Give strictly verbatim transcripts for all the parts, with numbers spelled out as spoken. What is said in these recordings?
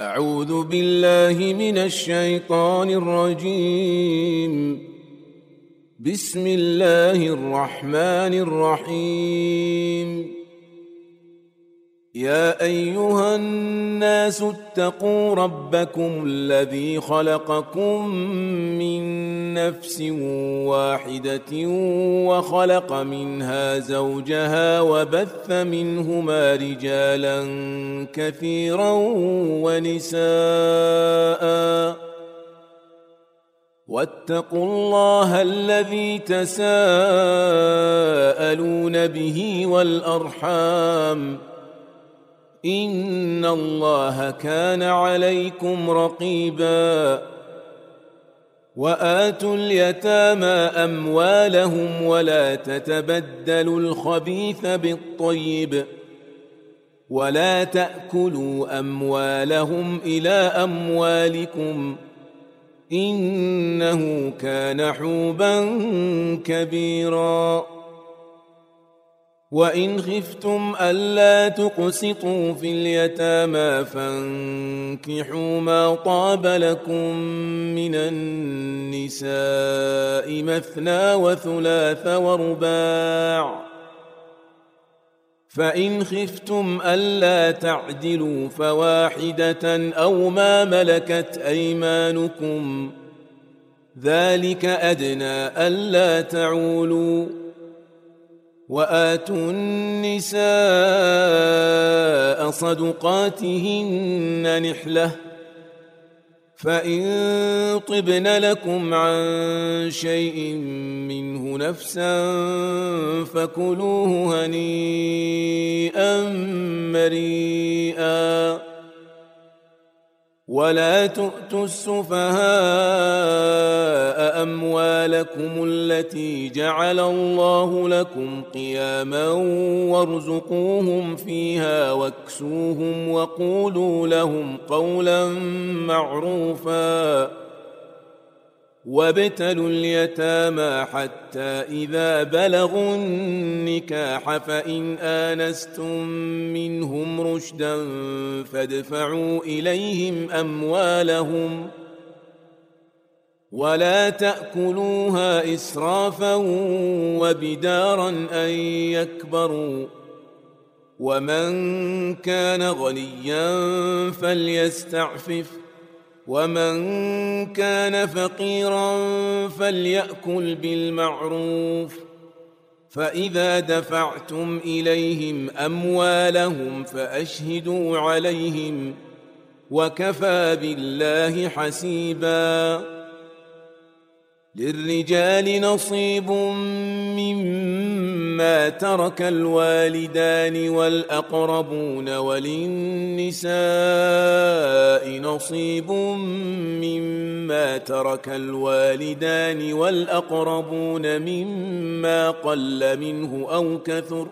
أعوذ بالله من الشيطان الرجيم. بسم الله الرحمن الرحيم. يا أيها الناس اتقوا ربكم الذي خلقكم من نفس واحدة وخلق منها زوجها وبث منهما رجالا كثيرا ونساء واتقوا الله الذي تساءلون به والأرحام إن الله كان عليكم رقيبا. وآتوا اليتامى أموالهم ولا تتبدلوا الخبيث بالطيب ولا تأكلوا أموالهم إلى أموالكم إنه كان حوبا كبيرا. وإن خفتم ألا تقسطوا في اليتامى فانكحوا ما طاب لكم من النساء مثنى وثلاث ورباع، فإن خفتم ألا تعدلوا فواحدة أو ما ملكت أيمانكم ذلك أدنى ألا تعولوا. وآتوا النساء صدقاتهن نحلة، فإن طبن لكم عن شيء منه نفسا فكلوه هنيئا مريئا. ولا تؤتوا السفهاء أموالكم التي جعل الله لكم قياما وارزقوهم فيها واكسوهم وقولوا لهم قولا معروفا. وابتلوا اليتامى حتى إذا بلغوا النكاح فإن آنستم منهم رشدا فادفعوا إليهم أموالهم ولا تأكلوها إسرافا وبدارا أن يكبروا. ومن كان غنيا فليستعفف ومن كان فقيرا فليأكل بالمعروف. فإذا دفعتم إليهم أموالهم فأشهدوا عليهم وكفى بالله حسيبا. للرجال نصيب مما ترك الوالدان والأقربون وللنساء نصيب مما ترك الوالدان والأقربون مما قل منه أو كثر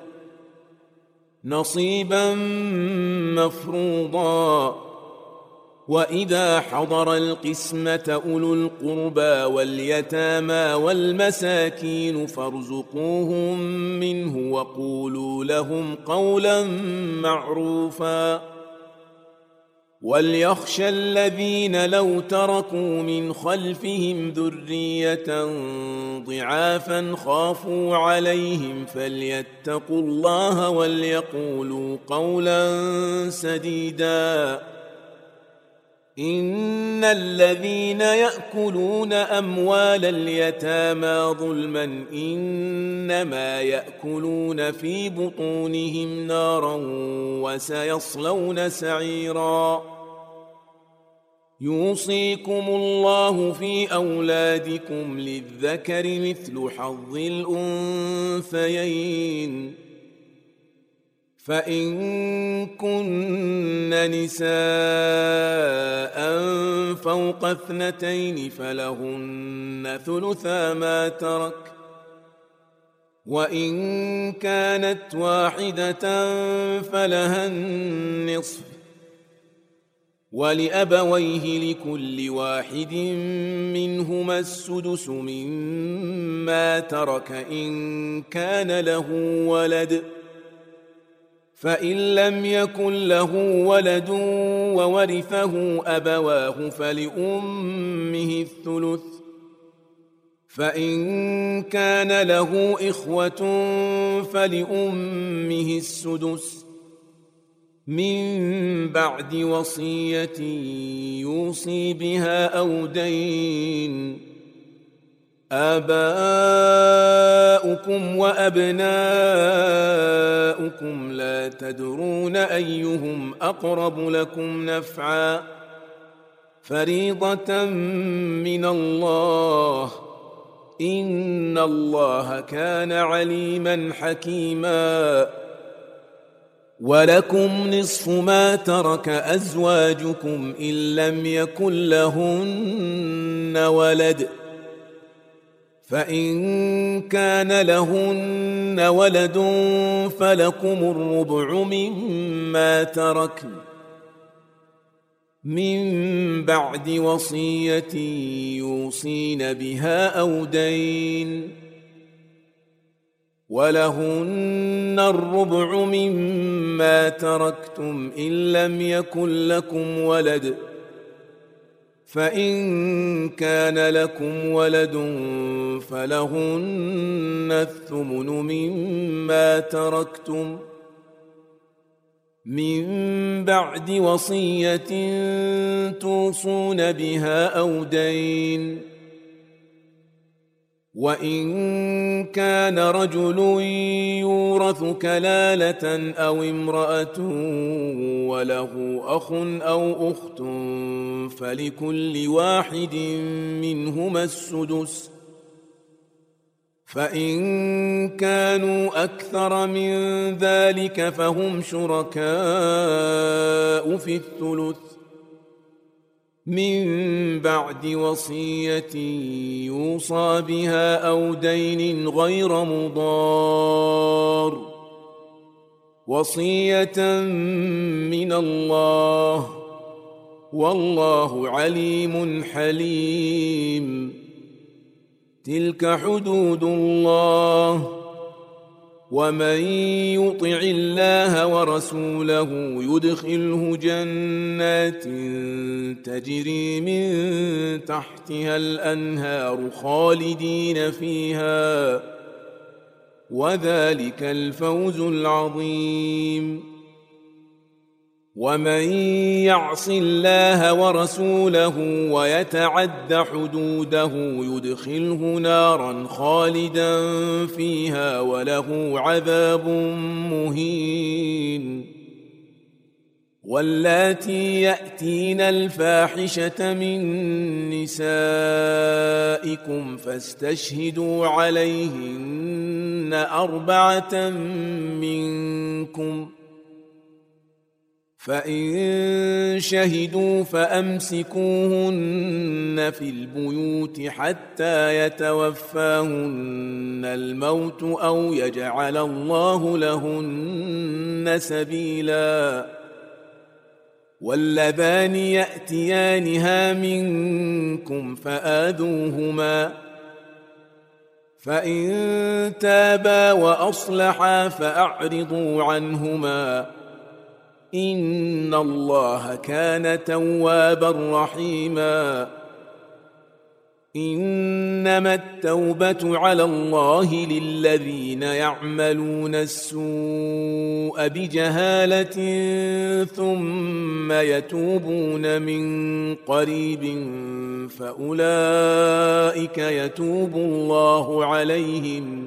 نصيبا مفروضا. وإذا حضر القسمة أولو القربى واليتامى والمساكين فارزقوهم منه وقولوا لهم قولا معروفا. وليخشى الذين لو تركوا من خلفهم ذرية ضعافا خافوا عليهم فليتقوا الله وليقولوا قولا سديدا. إن الذين يأكلون أموال اليتامى ظلما إنما يأكلون في بطونهم نارا وسيصلون سعيرا. يوصيكم الله في أولادكم للذكر مثل حظ الأنثيين. فإن كن نساء فوق اثنتين فلهن ثلثا ما ترك، وإن كانت واحدة فلها النصف، ولأبويه لكل واحد منهما السدس مما ترك إن كان له ولد، فإن لم يكن له ولد وورثه أبواه فلأمه الثلث، فإن كان له إخوة فلأمه السدس من بعد وصية يوصي بها أو دين. آباؤكم وأبناؤكم لا تدرون أيهم أقرب لكم نفعا فريضة من الله إن الله كان عليما حكيما. ولكم نصف ما ترك أزواجكم إن لم يكن لهن ولد، فإن كان لهن ولد فلكم الربع مما تركن من بعد وصية يوصين بها أو دين. ولهن الربع مما تركتم إن لم يكن لكم ولد، فإن كان لكم ولد فلهن الثمن مما تركتم من بعد وصية توصون بها أو دين. وإن كان رجل يورث كلالة أو امرأة وله أخ أو أخت فلكل واحد منهما السدس، فإن كانوا أكثر من ذلك فهم شركاء في الثلث من بعد وصية يوصى بها أو دين غير مضار، وصية من الله والله عليم حليم. تلك حدود الله، ومن يطع الله ورسوله يدخله جنات تجري من تحتها الأنهار خالدين فيها، وذلك الفوز العظيم. ومن يعص الله ورسوله ويتعد حدوده يدخله نارا خالدا فيها وله عذاب مهين. واللاتي يأتين الفاحشة من نسائكم فاستشهدوا عليهن أربعة منكم، فإن شهدوا فأمسكوهن في البيوت حتى يتوفاهن الموت أو يجعل الله لهن سبيلا. واللذان يأتيانها منكم فآذوهما، فإن تابا وأصلحا فأعرضوا عنهما إن الله كان توابا رحيما. إنما التوبة على الله للذين يعملون السوء بجهالة ثم يتوبون من قريب فأولئك يتوب الله عليهم،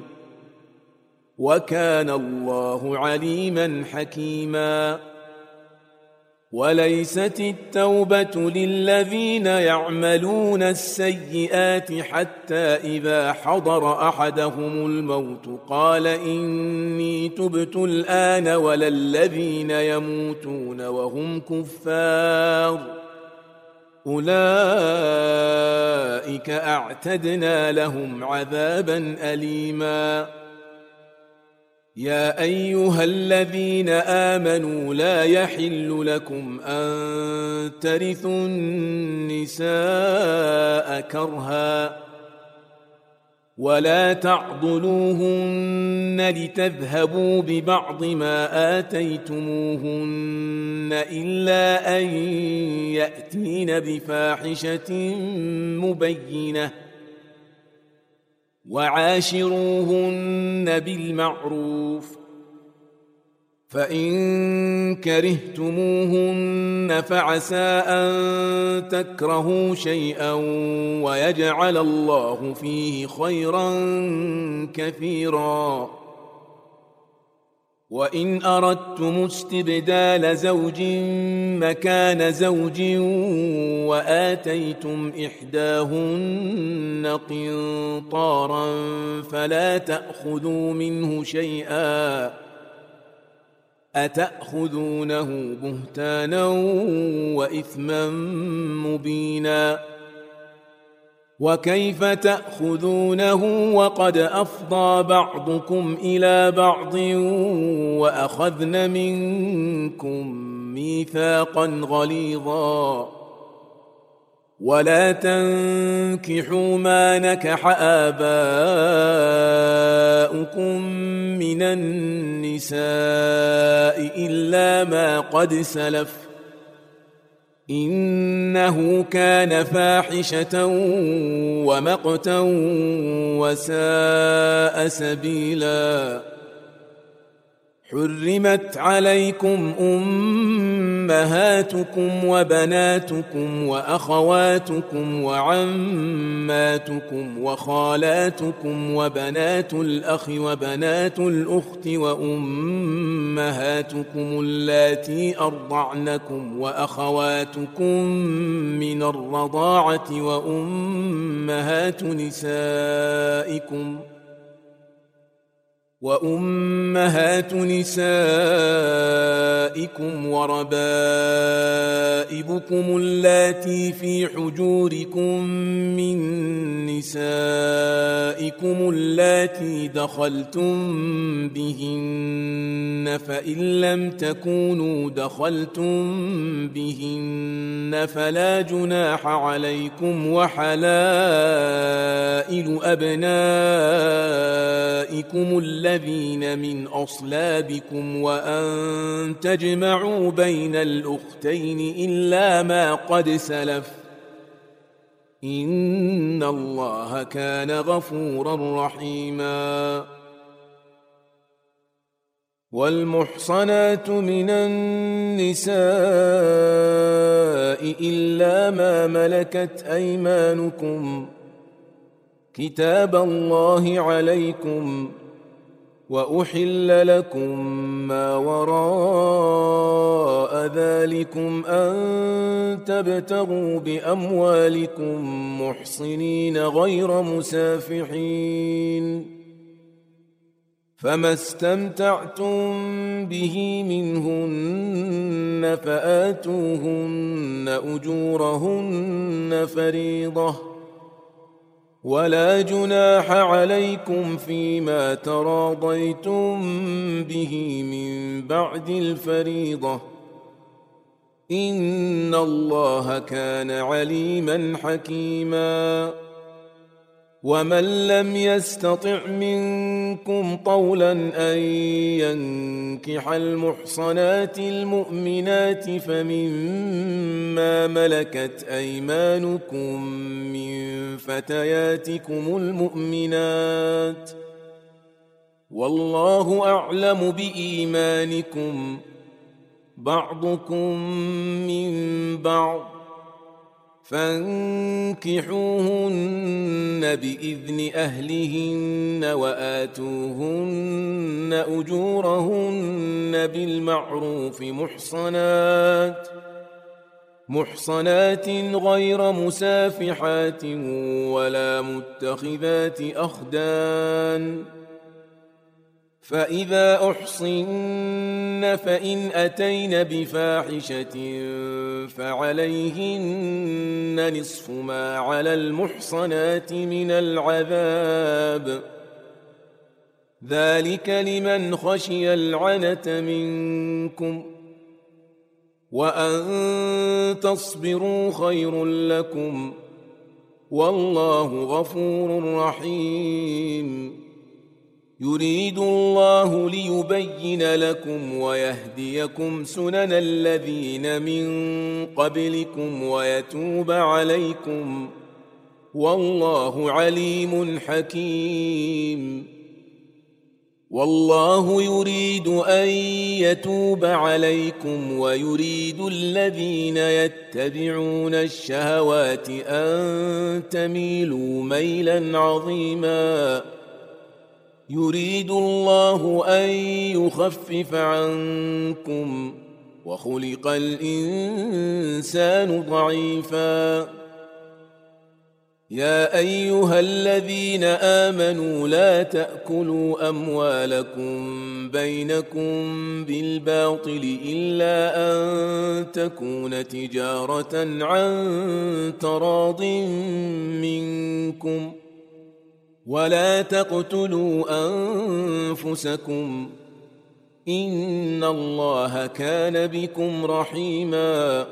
وكان الله عليما حكيما. وليست التوبة للذين يعملون السيئات حتى إذا حضر أحدهم الموت قال إني تبت الآن، ولا الذين يموتون وهم كفار أولئك أعتدنا لهم عذابا أليما. يا أيها الذين آمنوا لا يحل لكم أن ترثوا النساء كرها، ولا تعضلوهن لتذهبوا ببعض ما آتيتموهن إلا أن يأتين بفاحشة مبينة وعاشروهن بالمعروف فإن كرهتموهن فعسى أن تكرهوا شيئا ويجعل الله فيه خيرا كثيرا وإن أردتم استبدال زوج مكان زوج وآتيتم إحداهن قنطارا فلا تأخذوا منه شيئا أتأخذونه بهتانا وإثما مبينا وكيف تأخذونه وقد أفضى بعضكم إلى بعض وأخذن منكم ميثاقا غليظا ولا تنكحوا ما نكح آباؤكم من النساء إلا ما قد سلف إنه كان فاحشة ومقتا وساء سبيلا حرمت عليكم أمهاتكم وبناتكم وأخواتكم وعماتكم وخالاتكم وبنات الأخ وبنات الأخت وأمهاتكم اللاتي أرضعنكم وأخواتكم من الرضاعة وأمهات نسائكم وأمهات نسائكم وربائبكم اللاتي في حجوركم من نسائكم اللاتي دخلتم بهن فإن لم تكونوا دخلتم بهن فلا جناح عليكم وحلائل أبنائكم الذين من أصلابكم وأن تجمعوا بين الأختين إلا ما قد سلف إن الله كان غفورا رحيما والمحصنات من النساء إلا ما ملكت أيمانكم كتاب الله عليكم وأحل لكم ما وراء ذلكم أن تبتغوا بأموالكم محصنين غير مسافحين فما استمتعتم به منهن فآتوهن أجورهن فريضة ولا جناح عليكم فيما تراضيتم به من بعد الفريضة إن الله كان عليما حكيما ومن لم يستطع منكم طولا أن ينكح المحصنات المؤمنات فمما ملكت أيمانكم من فتياتكم المؤمنات والله أعلم بإيمانكم بعضكم من بعض فانكحوهن بإذن أهلهن وآتوهن أجورهن بالمعروف محصنات محصنات غير مسافحات ولا متخذات أخدان فإذا أحصن فإن أتين بفاحشة فعليهن نصف ما على المحصنات من العذاب ذلك لمن خشي العنة منكم وأن تصبروا خير لكم والله غفور رحيم. يريد الله ليبين لكم ويهديكم سنن الذين من قبلكم ويتوب عليكم، والله عليم حكيم. والله يريد أن يتوب عليكم ويريد الذين يتبعون الشهوات أن تميلوا ميلا عظيما. يريد الله أن يخفف عنكم وخلق الإنسان ضعيفا. يا أيها الذين آمنوا لا تأكلوا أموالكم بينكم بالباطل إلا أن تكون تجارة عن تراض منكم، ولا تقتلوا أنفسكم إن الله كان بكم رحيما.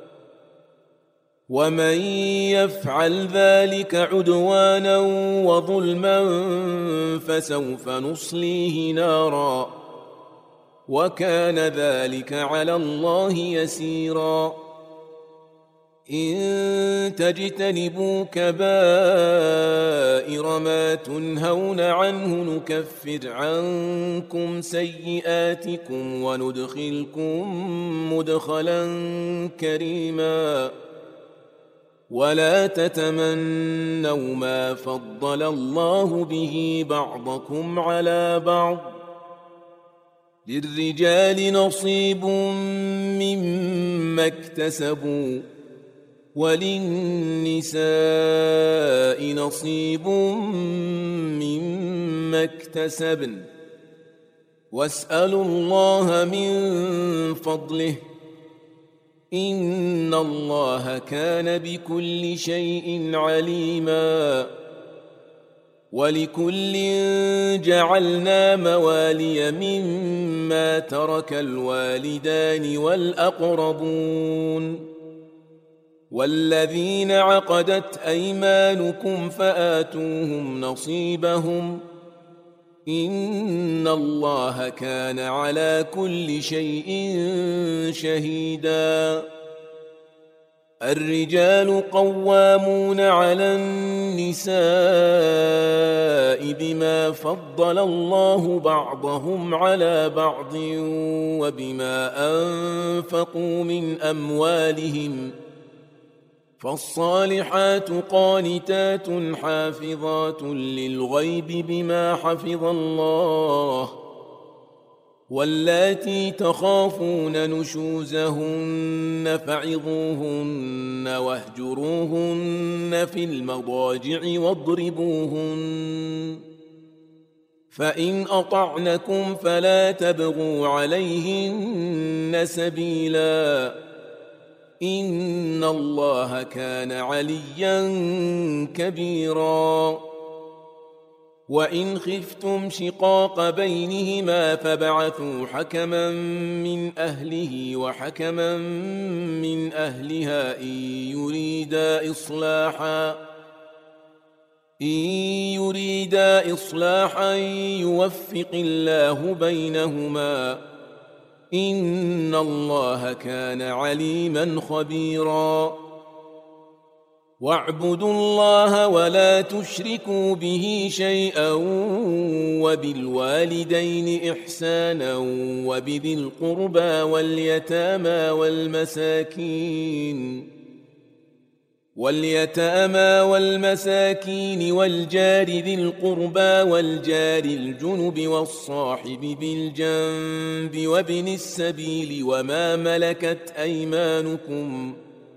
ومن يفعل ذلك عدوانا وظلما فسوف نصليه نارا، وكان ذلك على الله يسيرا. إن تجتنبوا كبائر ما تنهون عنه نكفر عنكم سيئاتكم وندخلكم مدخلا كريما. ولا تتمنوا ما فضل الله به بعضكم على بعض، للرجال نصيب مما اكتسبوا وللنساء نصيب مما اكتسبن، واسألوا الله من فضله إن الله كان بكل شيء عليما. ولكل جعلنا موالي مما ترك الوالدان والأقربون، والذين عقدت أيمانكم فآتوهم نصيبهم إن الله كان على كل شيء شهيدا. الرجال قوامون على النساء بما فضل الله بعضهم على بعض وبما أنفقوا من أموالهم، فالصالحات قانتات حافظات للغيب بما حفظ الله، واللاتي تخافون نشوزهن فعظوهن واهجروهن في المضاجع واضربوهن، فإن أطعنكم فلا تبغوا عليهن سبيلا إن الله كان عليا كبيرا. وإن خفتم شقاق بينهما فابعثوا حكما من أهله وحكما من أهلها إن يريدا إصلاحا إن يريدا إصلاحا يوفق الله بينهما إن الله كان عليما خبيرا. واعبدوا الله ولا تشركوا به شيئا وبالوالدين إحسانا وبذي القربى واليتامى والمساكين واليتامى والمساكين والجار ذي القربى والجار الجنب والصاحب بالجنب وابن السبيل وما ملكت أيمانكم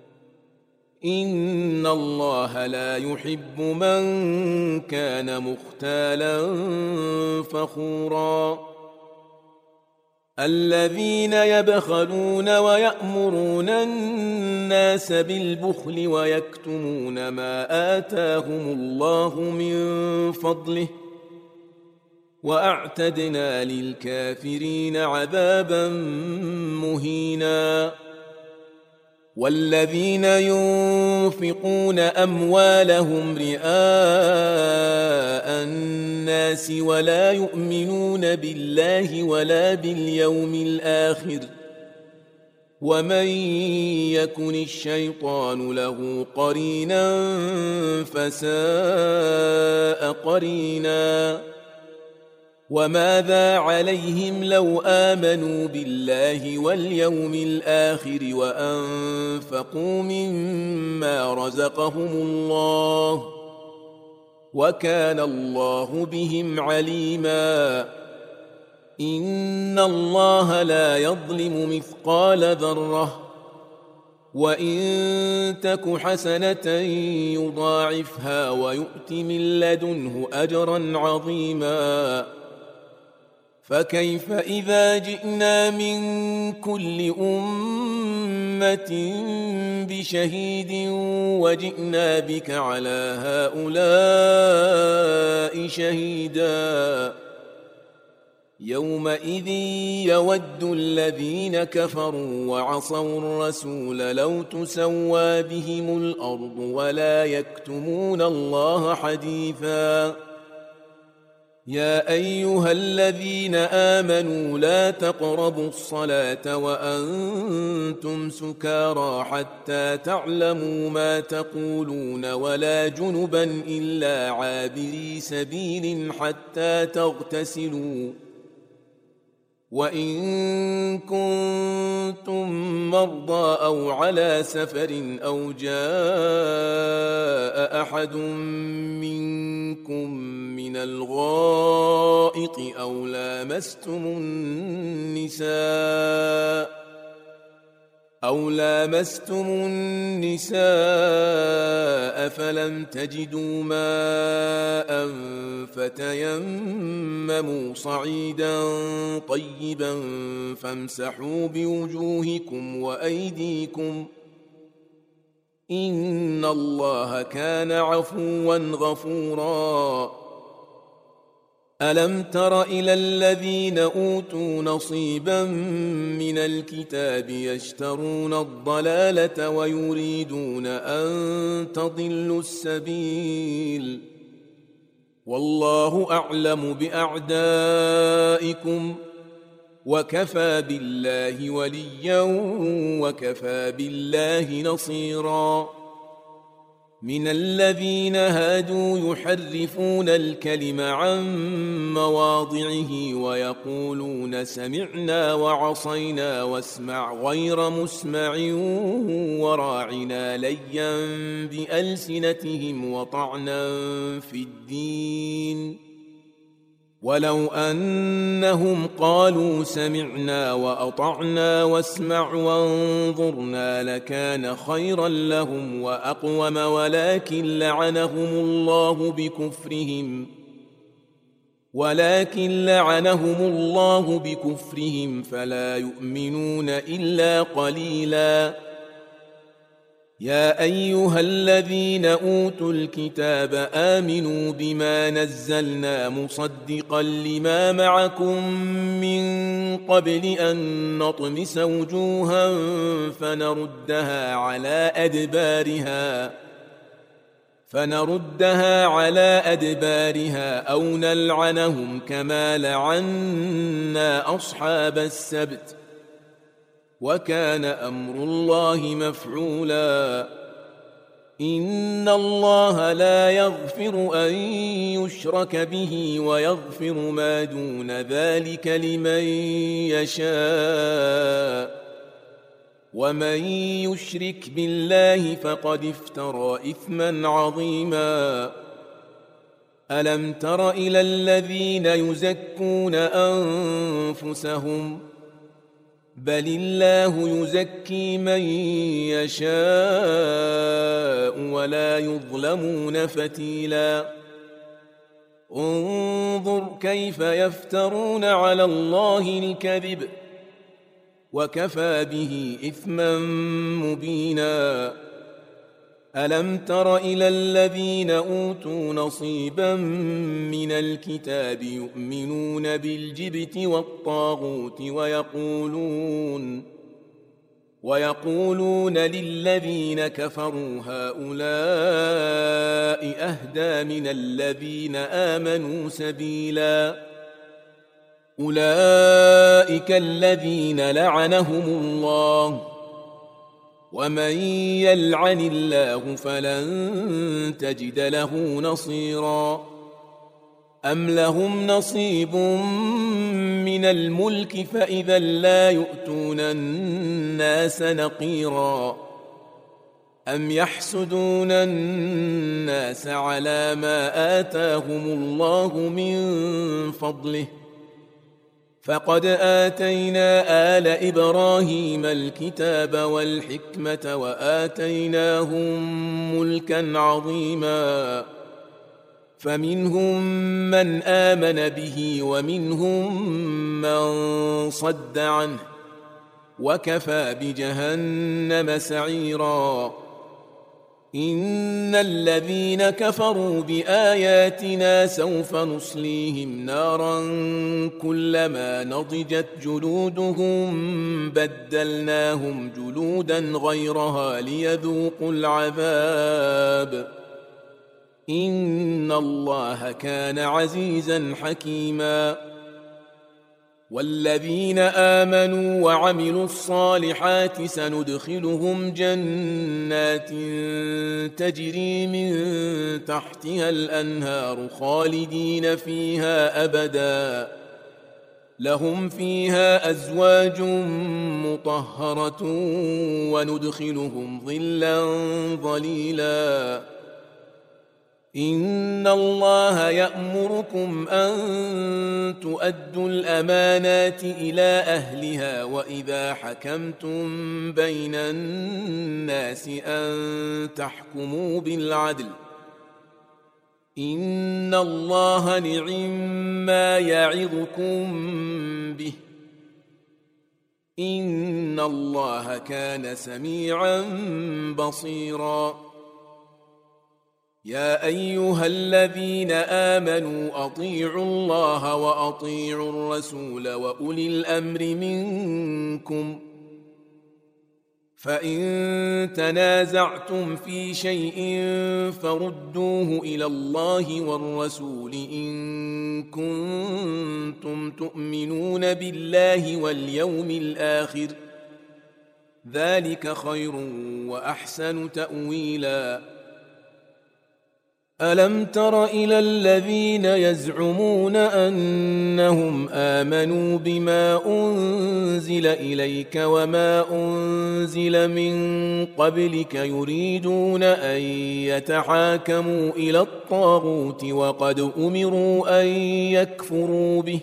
إن الله لا يحب من كان مختالا فخورا. الذين يبخلون ويأمرون الناس بالبخل ويكتمون ما آتاهم الله من فضله وأعتدنا للكافرين عذابا مهينا. والذين ينفقون أموالهم رئاء الناس ولا يؤمنون بالله ولا باليوم الآخر ومن يكن الشيطان له قرينا فساء قرينا وماذا عليهم لو آمنوا بالله واليوم الآخر وأنفقوا مما رزقهم الله وكان الله بهم عليما إن الله لا يظلم مثقال ذرة وإن تك حسنة يضاعفها ويؤت من لدنه أجرا عظيما فكيف إذا جئنا من كل أمة بشهيد وجئنا بك على هؤلاء شهيدا يومئذ يود الذين كفروا وعصوا الرسول لو تسوى بهم الأرض ولا يكتمون الله حديثا يا أيها الذين آمنوا لا تقربوا الصلاة وأنتم سكارى حتى تعلموا ما تقولون ولا جنبا إلا عابري سبيل حتى تغتسلوا وإن كنتم مرضى أو على سفر أو جاء أحد منكم من الغائط أو لامستم النساء أو لامستم النساء فلم تجدوا ماء فتيمموا صعيدا طيبا فامسحوا بوجوهكم وأيديكم إن الله كان عفوا غفورا ألم تر إلى الذين أوتوا نصيبا من الكتاب يشترون الضلالة ويريدون أن تضلوا السبيل والله أعلم بأعدائكم وكفى بالله وليا وكفى بالله نصيرا من الذين هادوا يحرفون الكلم عن مواضعه ويقولون سمعنا وعصينا واسمع غير مسمع وراعنا ليا بألسنتهم وطعنا في الدين ولو أنهم قالوا سمعنا وأطعنا واسمع وانظرنا لكان خيرا لهم وأقوم ولكن لعنهم الله بكفرهم ولكن لعنهم الله بكفرهم فلا يؤمنون إلا قليلا يا أيها الذين أوتوا الكتاب آمنوا بما نزلنا مصدقا لما معكم من قبل أن نطمس وجوها فنردها على أدبارها فنردها على أدبارها أو نلعنهم كما لعنا أصحاب السبت وكان أمر الله مفعولا إن الله لا يغفر أن يشرك به ويغفر ما دون ذلك لمن يشاء ومن يشرك بالله فقد افترى إثما عظيما ألم تر إلى الذين يزكون أنفسهم بل الله يزكي من يشاء ولا يظلمون فتيلا انظر كيف يفترون على الله الكذب وكفى به إثما مبينا ألم تر إلى الذين أوتوا نصيبا من الكتاب يؤمنون بالجبت والطاغوت ويقولون ويقولون للذين كفروا هؤلاء أهدى من الذين آمنوا سبيلا أولئك الذين لعنهم الله ومن يلعن الله فلن تجد له نصيرا أم لهم نصيب من الملك فإذا لا يؤتون الناس نقيرا أم يحسدون الناس على ما آتاهم الله من فضله فقد آتينا آل إبراهيم الكتاب والحكمة وآتيناهم ملكا عظيما فمنهم من آمن به ومنهم من صد عنه وكفى بجهنم سعيرا إن الذين كفروا بآياتنا سوف نصليهم نارا كلما نضجت جلودهم بدلناهم جلودا غيرها ليذوقوا العذاب إن الله كان عزيزا حكيما والذين آمنوا وعملوا الصالحات سندخلهم جنات تجري من تحتها الأنهار خالدين فيها أبدا لهم فيها أزواج مطهرة وندخلهم ظلا ظليلا إن الله يأمركم أن تؤدوا الأمانات إلى أهلها وإذا حكمتم بين الناس أن تحكموا بالعدل إن الله نعم يعظكم به إن الله كان سميعا بصيرا يا أيها الذين آمنوا أطيعوا الله وأطيعوا الرسول وأولي الأمر منكم فإن تنازعتم في شيء فردوه إلى الله والرسول إن كنتم تؤمنون بالله واليوم الآخر ذلك خير وأحسن تأويلا ألم تر إلى الذين يزعمون أنهم آمنوا بما أنزل إليك وما أنزل من قبلك يريدون أن يتحاكموا إلى الطاغوت وقد أمروا أن يكفروا به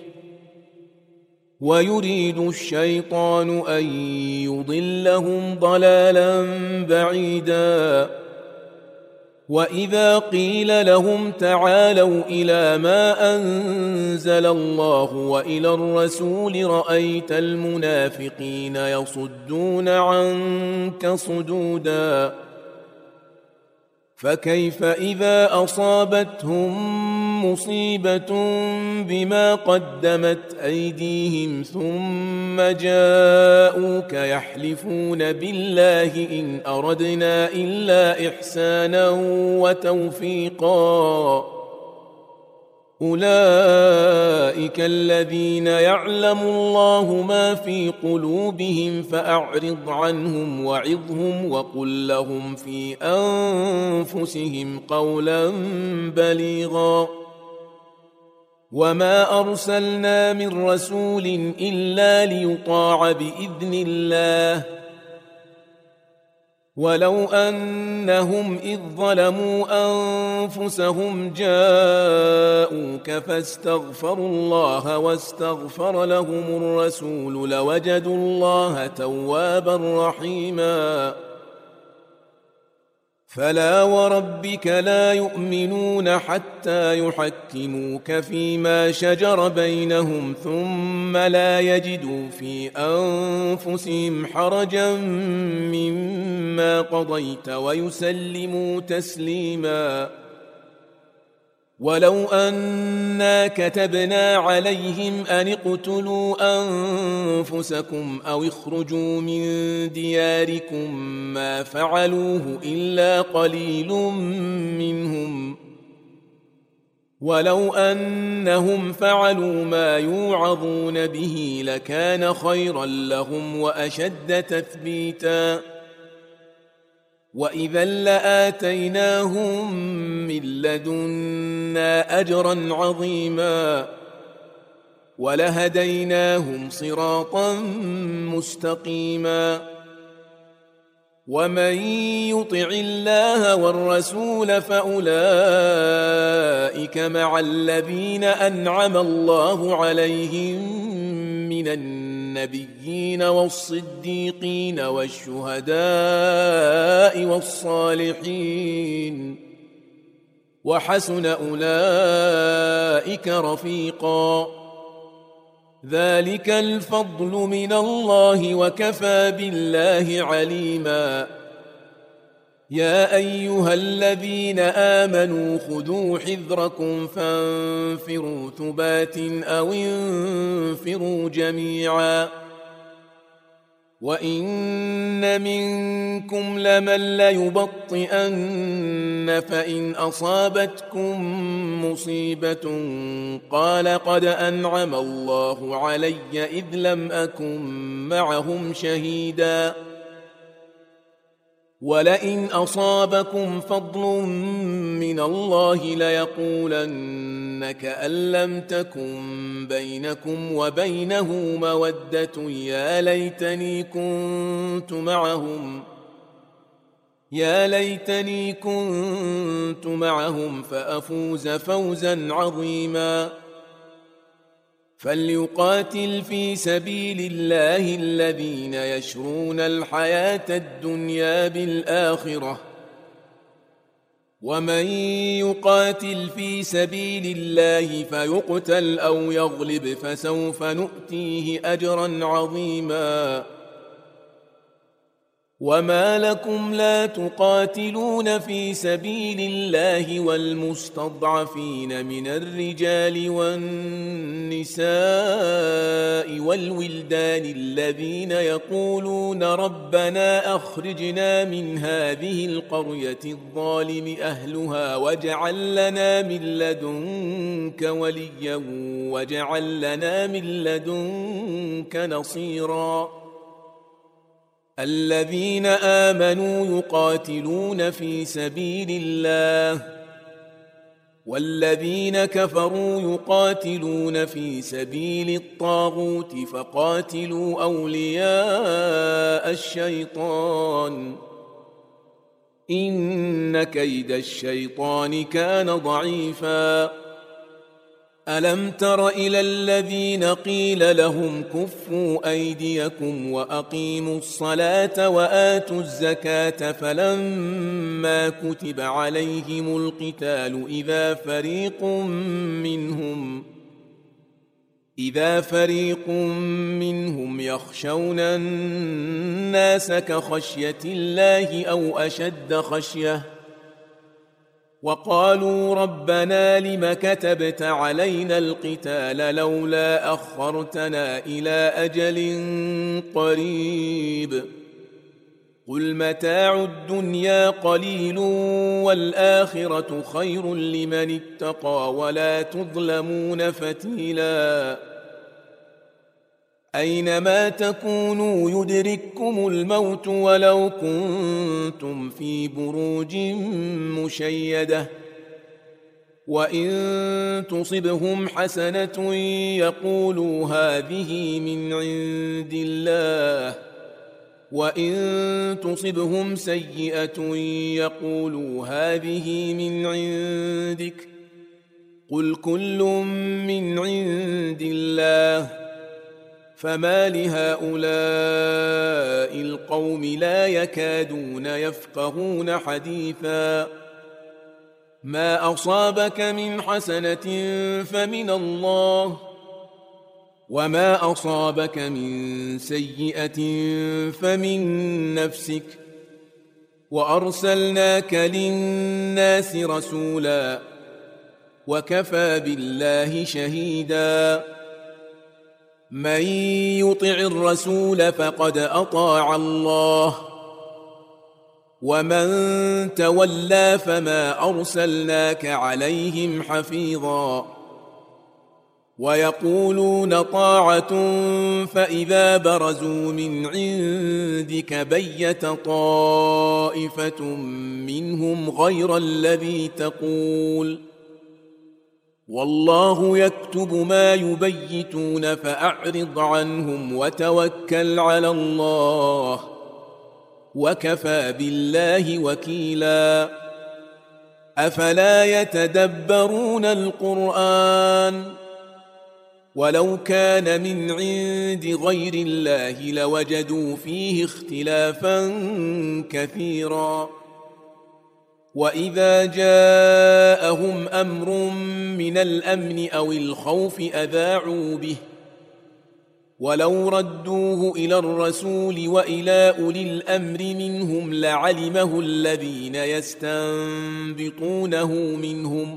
ويريد الشيطان أن يضلهم ضلالا بعيدا وإذا قيل لهم تعالوا إلى ما أنزل الله وإلى الرسول رأيت المنافقين يصدون عنك صدودا فكيف إذا أصابتهم مصيبة بما قدمت أيديهم ثم جاءوك يحلفون بالله إن أردنا إلا إحسانا وتوفيقا أولئك الذين يعلم الله ما في قلوبهم فأعرض عنهم وعظهم وقل لهم في أنفسهم قولا بليغا وما أرسلنا من رسول إلا ليطاع بإذن الله ولو أنهم إذ ظلموا أنفسهم جاءوك فاستغفروا الله واستغفر لهم الرسول لوجدوا الله توابا رحيما فلا وربك لا يؤمنون حتى يحكموك فيما شجر بينهم ثم لا يجدوا في أنفسهم حرجا مما قضيت ويسلموا تسليما ولو أنا كتبنا عليهم أن اقتلوا أنفسكم أو اخرجوا من دياركم ما فعلوه إلا قليل منهم ولو أنهم فعلوا ما يوعظون به لكان خيرا لهم وأشد تثبيتا وإذا لآتيناهم من لدنا أجرا عظيما ولهديناهم صراطا مستقيما ومن يطع الله والرسول فأولئك مع الذين أنعم الله عليهم من النبيين والصديقين والشهداء والصالحين وحسن أولئك رفيقا ذلك الفضل من الله وكفى بالله عليما يا أيها الذين آمنوا خذوا حذركم فانفروا ثبات أو انفروا جميعا وإن منكم لمن ليبطئن فإن أصابتكم مصيبة قال قد أنعم الله علي إذ لم أكن معهم شهيدا ولئن أصابكم فضل من الله ليقولن كأن لم تكن بينكم وبينه مودة يا ليتني كنت معهم يا ليتني كنت معهم فأفوز فوزا عظيما فليقاتل في سبيل الله الذين يشرون الحياة الدنيا بالآخرة ومن يقاتل في سبيل الله فيقتل أو يغلب فسوف نؤتيه أجرا عظيما وما لكم لا تقاتلون في سبيل الله والمستضعفين من الرجال والنساء والولدان الذين يقولون ربنا أخرجنا من هذه القرية الظالم أهلها واجعل لنا من لدنك وليا واجعل لنا من لدنك نصيرا الذين آمنوا يقاتلون في سبيل الله والذين كفروا يقاتلون في سبيل الطاغوت فقاتلوا أولياء الشيطان إن كيد الشيطان كان ضعيفا ألم تر إلى الذين قيل لهم كفوا أيديكم وأقيموا الصلاة وآتوا الزكاة فلما كتب عليهم القتال إذا فريق منهم إذا فريق منهم يخشون الناس كخشية الله أو أشد خشية وقالوا ربنا لم كتبت علينا القتال لولا أخرتنا إلى أجل قريب قل متاع الدنيا قليل والآخرة خير لمن اتقى ولا تظلمون فتيلا أينما تكونوا يدرككم الموت ولو كنتم في بروج مشيدة وإن تصبهم حسنة يقولوا هذه من عند الله وإن تصبهم سيئة يقولوا هذه من عندك قل كل من عند الله فما لهؤلاء القوم لا يكادون يفقهون حديثا ما أصابك من حسنة فمن الله وما أصابك من سيئة فمن نفسك وأرسلناك للناس رسولا وكفى بالله شهيدا. من يطع الرسول فقد أطاع الله، ومن تولى فما أرسلناك عليهم حفيظا. ويقولون طاعة فإذا برزوا من عندك بيت طائفة منهم غير الذي تقول، والله يكتب ما يبيتون فأعرض عنهم وتوكل على الله، وكفى بالله وكيلا. أفلا يتدبرون القرآن؟ ولو كان من عند غير الله لوجدوا فيه اختلافا كثيرا. وإذا جاءهم أمر من الأمن أو الخوف أذاعوا به، ولو ردوه إلى الرسول وإلى أولي الأمر منهم لعلمه الذين يستنبطونه منهم،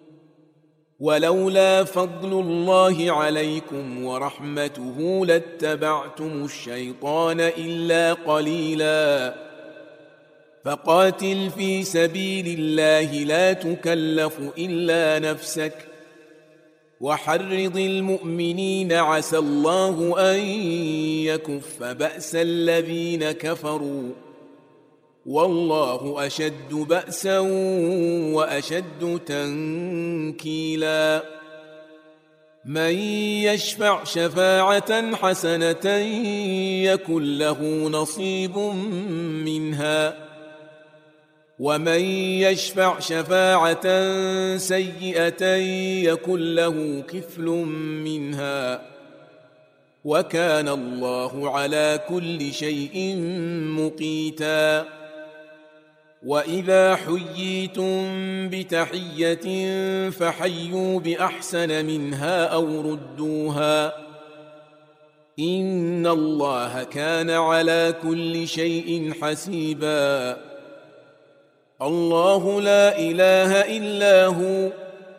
ولولا فضل الله عليكم ورحمته لاتبعتم الشيطان إلا قليلا. فقاتل في سبيل الله لا تكلف إلا نفسك، وحرض المؤمنين عسى الله أن يكف بأس الذين كفروا، والله أشد بأسا وأشد تنكيلا. من يشفع شفاعة حسنة يكن له نصيب منها، ومن يشفع شفاعة سيئة يكن له كفل منها، وكان الله على كل شيء مقيتا. وإذا حييتم بتحية فحيوا بأحسن منها أو ردوها، إن الله كان على كل شيء حسيبا. الله لا إله إلا هو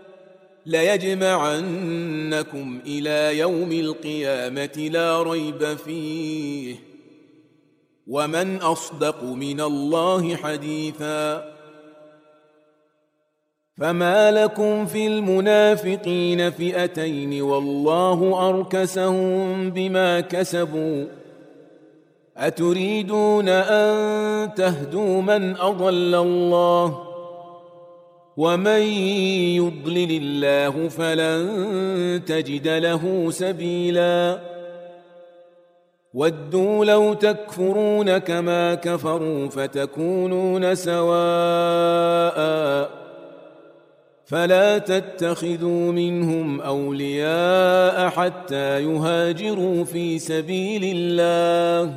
ليجمعنكم إلى يوم القيامة لا ريب فيه، ومن أصدق من الله حديثا. فما لكم في المنافقين فئتين والله أركسهم بما كسبوا، أتريدون أن تهدوا من أضل الله، ومن يضلل الله فلن تجد له سبيلا. ودوا لو تكفرون كما كفروا فتكونون سواء، فلا تتخذوا منهم أولياء حتى يهاجروا في سبيل الله،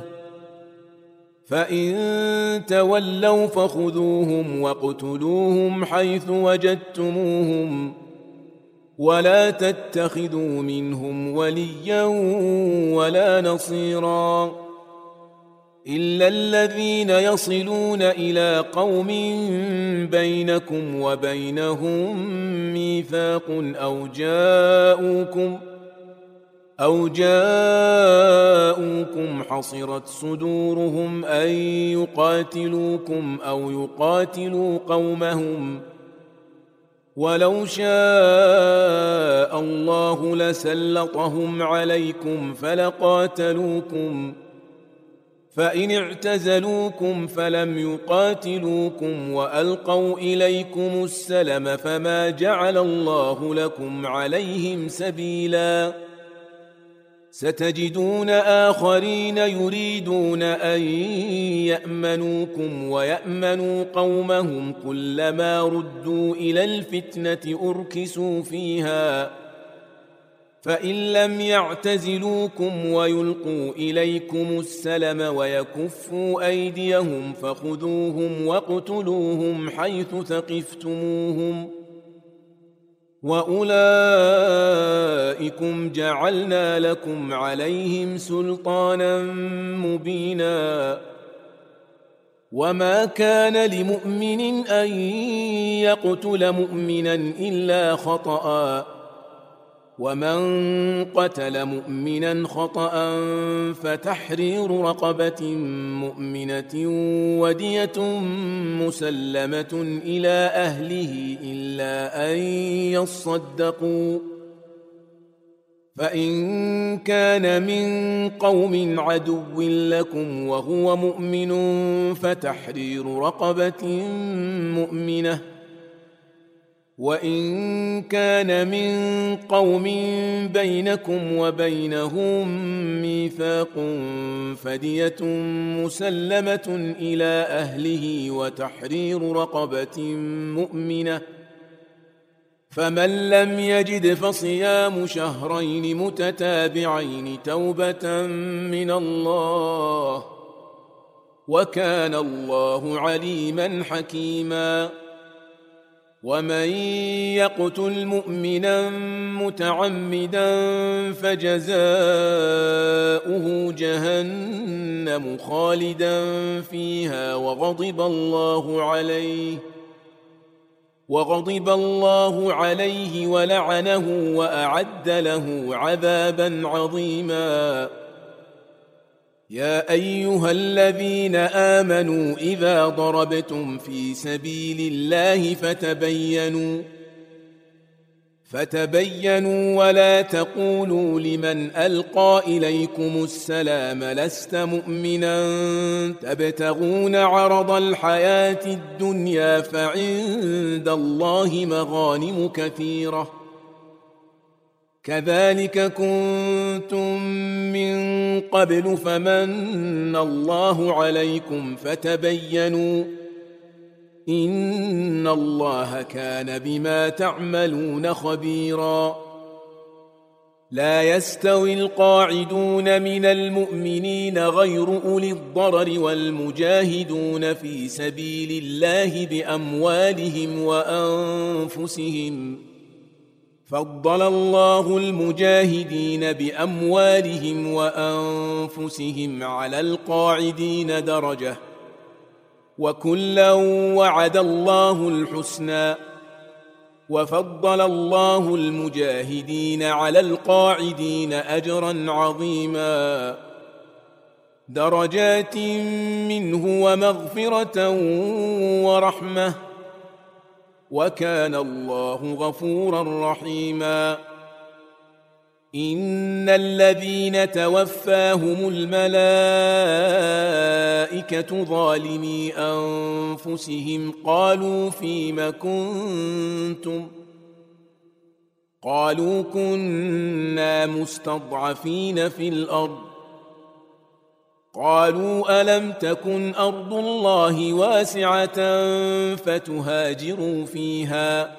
فإن تولوا فخذوهم واقتلوهم حيث وجدتموهم، ولا تتخذوا منهم وليا ولا نصيرا، إلا الذين يصلون إلى قوم بينكم وبينهم ميثاق أو جاءوكم أو جاءوكم حصرت صدورهم أن يقاتلوكم أو يقاتلوا قومهم، ولو شاء الله لسلطهم عليكم فلقاتلوكم، فإن اعتزلوكم فلم يقاتلوكم وألقوا إليكم السلم فما جعل الله لكم عليهم سبيلا. ستجدون آخرين يريدون أن يأمنوكم ويأمنوا قومهم كلما ردوا إلى الفتنة أركسوا فيها، فإن لم يعتزلوكم ويلقوا إليكم السلم ويكفوا أيديهم فخذوهم واقتلوهم حيث ثقفتموهم، وأولئكم جعلنا لكم عليهم سلطانا مبينا. وما كان لمؤمن أن يقتل مؤمنا إلا خطأ ومن قتل مؤمنا خطأ فتحرير رقبة مؤمنة ودية مسلمة إلى أهله إلا أن يصدقوا فإن كان من قوم عدو لكم وهو مؤمن فتحرير رقبة مؤمنة وإن كان من قوم بينكم وبينهم ميثاق فدية مسلمة إلى أهله وتحرير رقبة مؤمنة فمن لم يجد فصيام شهرين متتابعين توبة من الله وكان الله عليما حكيما ومن يقتل مؤمنا متعمدا فجزاؤه جهنم خالدا فيها وغضب الله عليه وغضب الله عليه ولعنه وأعد له عذابا عظيما يا أيها الذين آمنوا إذا ضربتم في سبيل الله فتبينوا فتبينوا ولا تقولوا لمن ألقى إليكم السلام لست مؤمنا تبتغون عرض الحياة الدنيا فعند الله مغانم كثيرة كذلك كنتم من قبل فمن الله عليكم فتبينوا إن الله كان بما تعملون خبيرا لا يستوي القاعدون من المؤمنين غير أولي الضرر والمجاهدون في سبيل الله بأموالهم وأنفسهم فضل الله المجاهدين بأموالهم وأنفسهم على القاعدين درجة وكلا وعد الله الحسنى وفضل الله المجاهدين على القاعدين أجرا عظيما درجات منه ومغفرة ورحمة وكان الله غفورا رحيما إن الذين توفاهم الملائكة ظالمي أنفسهم قالوا فيم كنتم قالوا كنا مستضعفين في الأرض قالوا ألم تكن أرض الله واسعة فتهاجروا فيها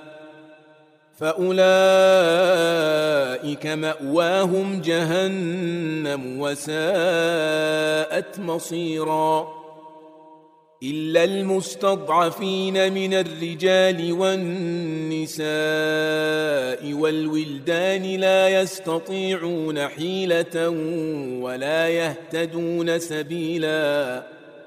فأولئك مأواهم جهنم وساءت مصيرا إلا المستضعفين من الرجال والنساء والولدان لا يستطيعون حيلة ولا يهتدون سبيلا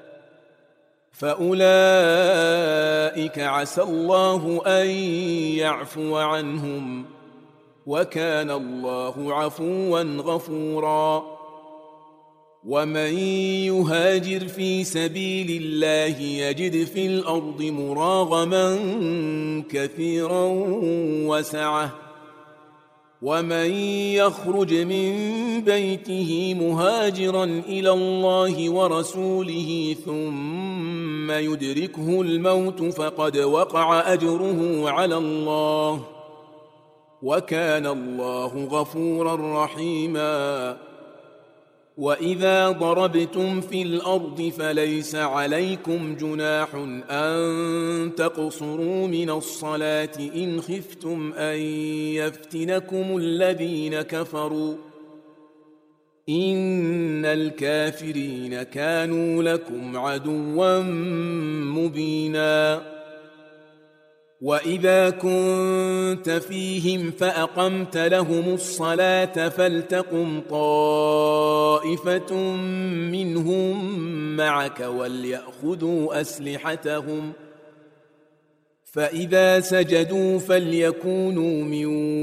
فأولئك عسى الله أن يعفو عنهم وكان الله عفوا غفورا ومن يهاجر في سبيل الله يجد في الأرض مراغما كثيرا وسعة ومن يخرج من بيته مهاجرا إلى الله ورسوله ثم يدركه الموت فقد وقع أجره على الله وكان الله غفورا رحيما وإذا ضربتم في الأرض فليس عليكم جناح أن تقصروا من الصلاة إن خفتم أن يفتنكم الذين كفروا إن الكافرين كانوا لكم عدوا مبينا وإذا كنت فيهم فأقمت لهم الصلاة فلتقم طائفة منهم معك وليأخذوا أسلحتهم فإذا سجدوا فليكونوا من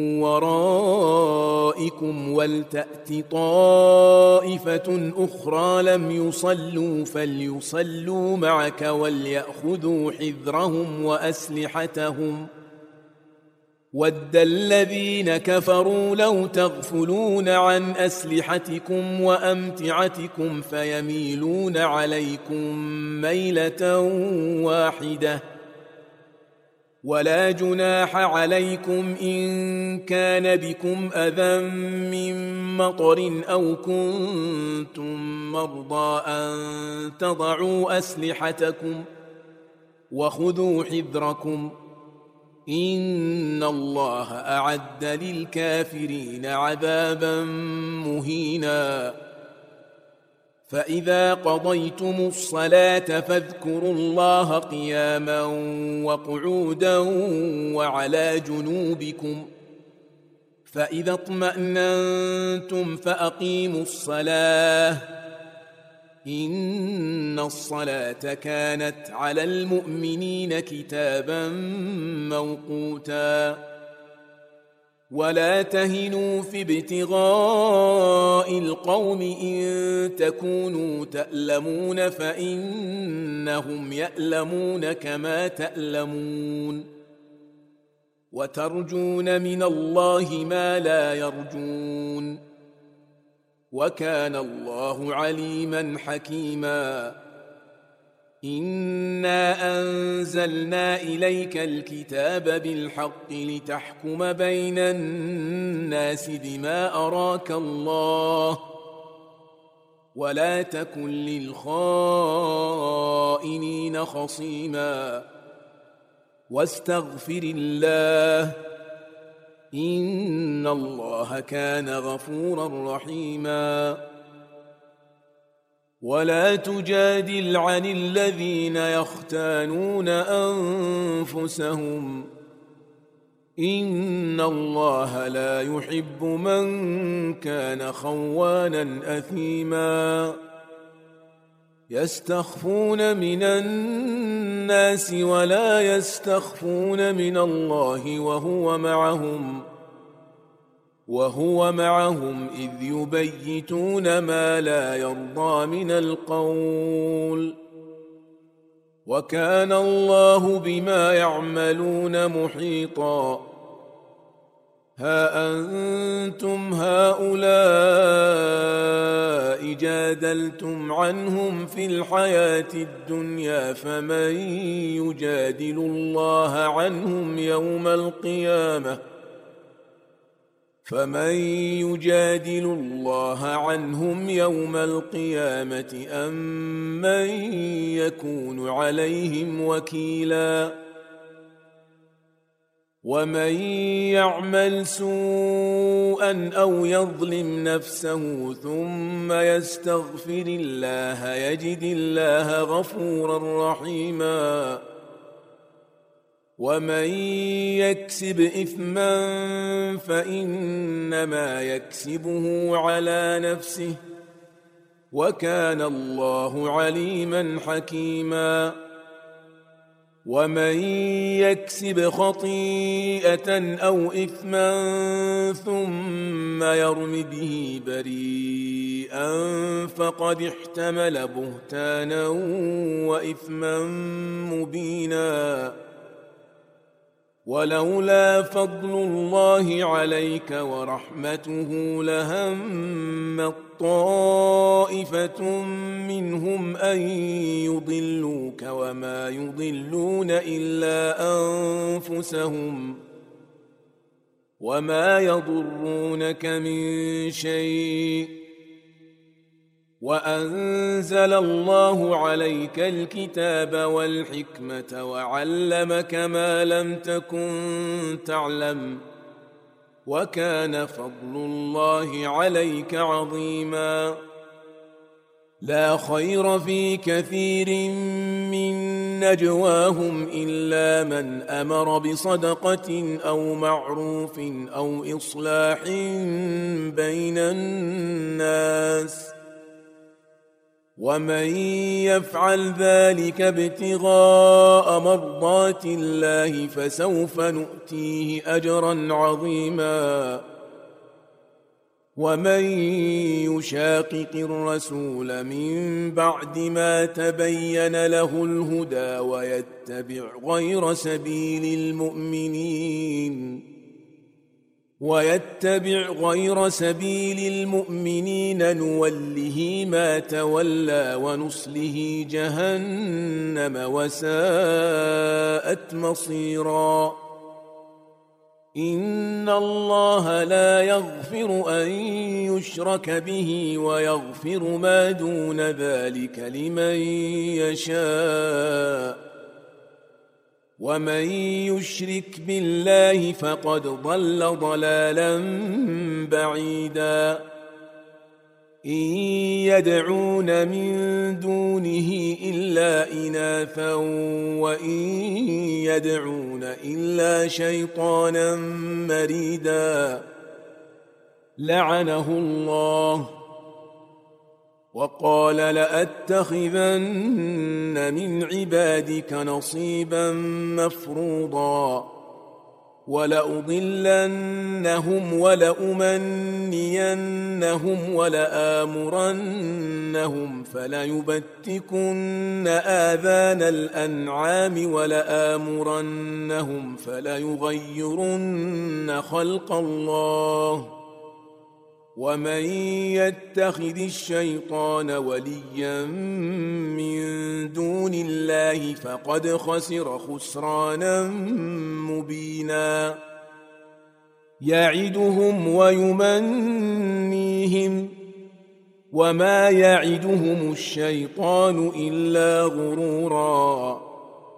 ورائكم ولتأت طائفة أخرى لم يصلوا فليصلوا معك وليأخذوا حذرهم وأسلحتهم ود الذين كفروا لو تغفلون عن أسلحتكم وأمتعتكم فيميلون عليكم ميلة واحدة ولا جناح عليكم إن كان بكم أذى من مطر أو كنتم مرضى أن تضعوا أسلحتكم وخذوا حذركم إن الله أعد للكافرين عذابا مهينا فإذا قضيتم الصلاة فاذكروا الله قياما وقعودا وعلى جنوبكم فإذا اطمأننتم فأقيموا الصلاة إن الصلاة كانت على المؤمنين كتابا موقوتا ولا تهنوا في ابتغاء القوم إن تكونوا تألمون فإنهم يألمون كما تألمون وترجون من الله ما لا يرجون وكان الله عليما حكيما إنا أنزلنا إليك الكتاب بالحق لتحكم بين الناس بما أراك الله ولا تكن للخائنين خصيما واستغفر الله إن الله كان غفورا رحيما ولا تجادل عن الذين يختانون أنفسهم إن الله لا يحب من كان خوانا أثيما يستخفون من الناس ولا يستخفون من الله وهو معهم وهو معهم إذ يبيتون ما لا يرضى من القول وكان الله بما يعملون محيطا ها أنتم هؤلاء جادلتم عنهم في الحياة الدنيا فمن يجادل الله عنهم يوم القيامة فمن يجادل الله عنهم يوم القيامة أم من يكون عليهم وكيلا ومن يعمل سوءا أو يظلم نفسه ثم يستغفر الله يجد الله غفورا رحيما ومن يكسب إثما فإنما يكسبه على نفسه وكان الله عليما حكيما ومن يكسب خطيئة أو إثما ثم يرم به بريئا فقد احتمل بهتانا وإثما مبينا ولولا فضل الله عليك ورحمته لهمت طائفة منهم أن يضلوك وما يضلون إلا أنفسهم وما يضرونك من شيء وأنزل الله عليك الكتاب والحكمة وعلمك ما لم تكن تعلم وكان فضل الله عليك عظيما لا خير في كثير من نجواهم إلا من أمر بصدقة أو معروف أو إصلاح بين الناس ومن يفعل ذلك ابتغاء مرضات الله فسوف نؤتيه أجرا عظيما ومن يشاقق الرسول من بعد ما تبين له الهدى ويتبع غير سبيل المؤمنين ويتبع غير سبيل المؤمنين نوله ما تولى ونصله جهنم وساءت مصيرا إن الله لا يغفر أن يشرك به ويغفر ما دون ذلك لمن يشاء ومن يشرك بالله فقد ضل ضلالا بعيدا إن يدعون من دونه إلا إناثا وإن يدعون إلا شيطانا مريدا لعنه الله وقال لأتخذن من عبادك نصيبا مفروضا ولأضلنهم ولأمنينهم ولآمرنهم فليبتكن آذان الأنعام ولآمرنهم فليغيرن خلق الله ومن يتخذ الشيطان وليا من دون الله فقد خسر خسرانا مبينا يعدهم ويمنيهم وما يعدهم الشيطان إلا غرورا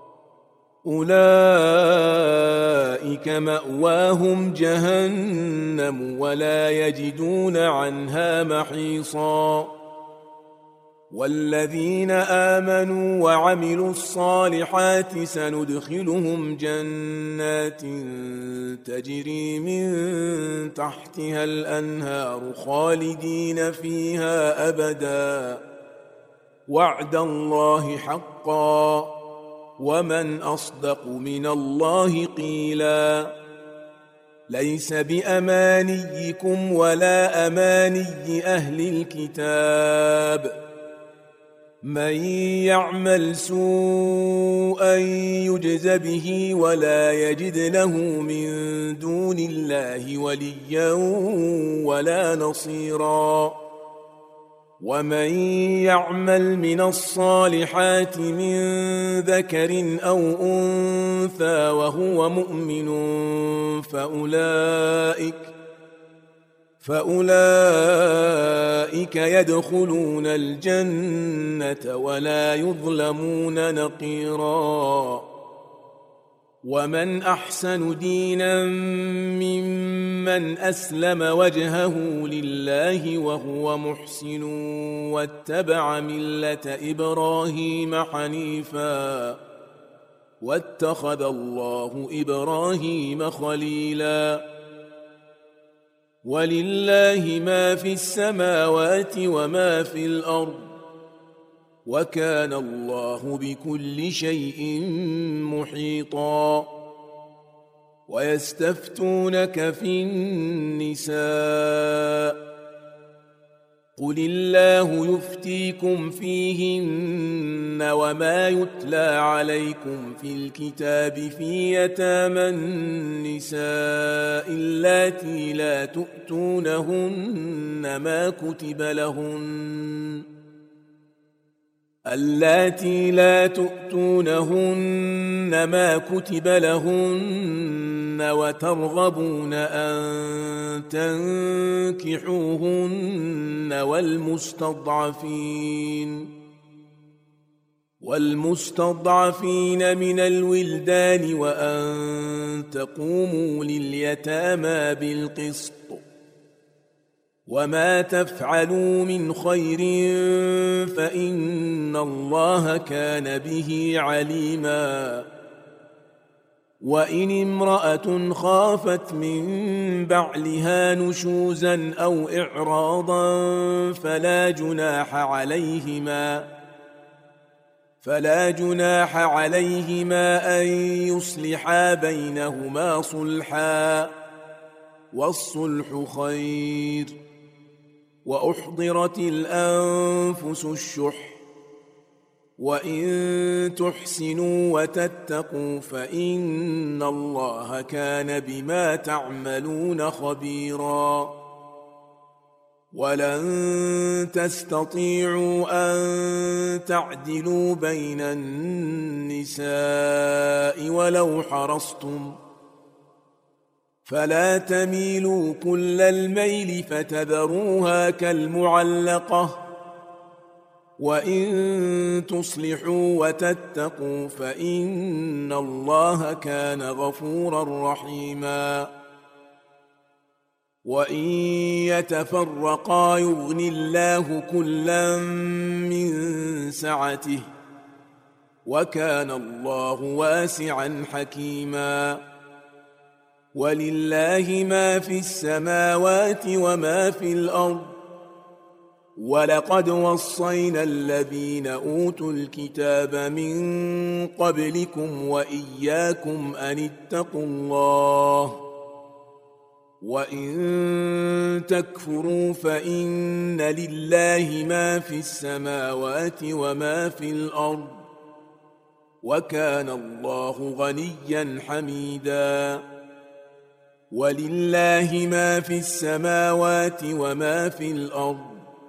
أولئك مأواهم جهنم ولا يجدون عنها محيصا والذين آمنوا وعملوا الصالحات سندخلهم جنات تجري من تحتها الأنهار خالدين فيها أبدا وعد الله حقا ومن أصدق من الله قيلا ليس بأمانيكم ولا أماني أهل الكتاب من يعمل سوءا يجز به ولا يجد له من دون الله وليا ولا نصيرا ومن يعمل من الصالحات من ذكر أو أنثى وهو مؤمن فأولئك فأولئك يدخلون الجنة ولا يظلمون نقيرا ومن أحسن دينا ممن أسلم وجهه لله وهو محسن واتبع ملة إبراهيم حنيفا واتخذ الله إبراهيم خليلا ولله ما في السماوات وما في الأرض وكان الله بكل شيء محيطا ويستفتونك في النساء قل الله يفتيكم فيهن وما يتلى عليكم في الكتاب في يتامى النساء اللاتي لا تؤتونهن ما كتب لهن اللاتي لا تؤتونهن ما كتب لهن وترغبون أن تنكحوهن والمستضعفين والمستضعفين من الولدان وأن تقوموا لليتامى بالقسط وما تفعلوا من خير فإن الله كان به عليما وإن امرأة خافت من بعلها نشوزا أو إعراضا فلا جناح عليهما فلا جناح عليهما أن يصلحا بينهما صلحا والصلح خير وأحضرت الأنفس الشح وإن تحسنوا وتتقوا فإن الله كان بما تعملون خبيرا ولن تستطيعوا أن تعدلوا بين النساء ولو حرصتم فلا تميلوا كل الميل فتذروها كالمعلقة وإن تصلحوا وتتقوا فإن الله كان غفورا رحيما وإن يتفرقا يغن الله كلا من سعته وكان الله واسعا حكيما ولله ما في السماوات وما في الأرض ولقد وصينا الذين أوتوا الكتاب من قبلكم وإياكم أن اتقوا الله وإن تكفروا فإن لله ما في السماوات وما في الأرض وكان الله غنيا حميدا ولله ما في السماوات وما في الأرض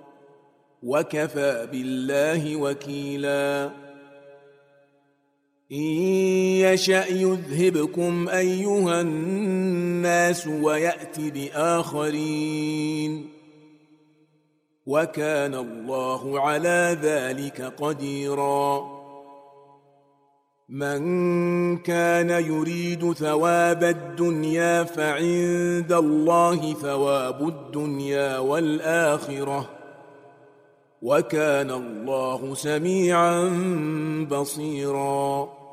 وكفى بالله وكيلا إن يشأ يذهبكم أيها الناس ويأت بآخرين وكان الله على ذلك قديرا من كان يريد ثواب الدنيا فعند الله ثواب الدنيا والآخرة وكان الله سميعا بصيرا